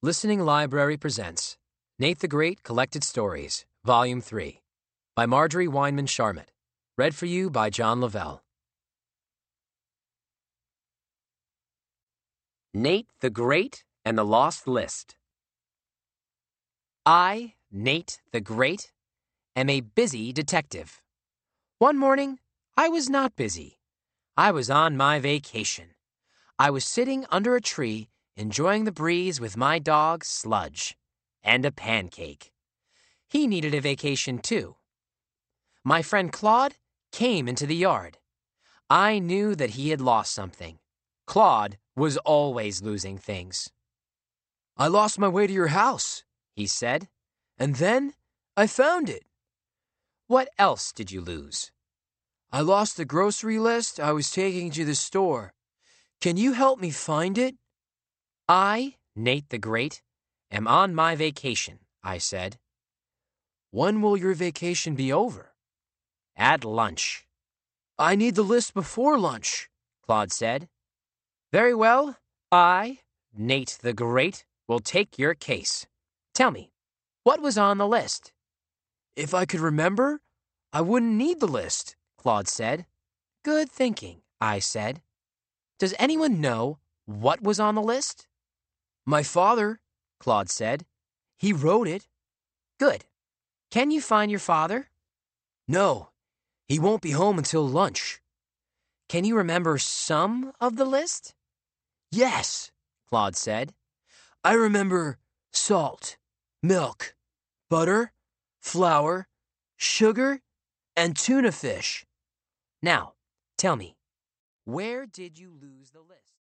Listening Library presents Nate the Great Collected Stories, Volume 3, by Marjorie Weinman Charmot. Read for you by John Lavelle. Nate the Great and the Lost List. I, Nate the Great, am a busy detective. One morning, I was not busy. I was on my vacation. I was sitting under a tree enjoying the breeze with my dog, Sludge, and a pancake. He needed a vacation, too. My friend Claude came into the yard. I knew that he had lost something. Claude was always losing things. "I lost my way to your house," he said. "and then I found it." "What else did you lose?" "I lost the grocery list I was taking to the store. Can you help me find it?" I, Nate the Great, am on my vacation, I said. "When will your vacation be over?" "At lunch." "I need the list before lunch," Claude said. "Very well, I, Nate the Great, will take your case. Tell me, what was on the list?" "If I could remember, I wouldn't need the list," Claude said. "Good thinking," I said. "Does anyone know what was on the list?" "My father," Claude said. "He wrote it." "Good. Can you find your father?" "No, he won't be home until lunch." "Can you remember some of the list?" "Yes," Claude said. "I remember salt, milk, butter, flour, sugar, and tuna fish." "Now, tell me, where did you lose the list?"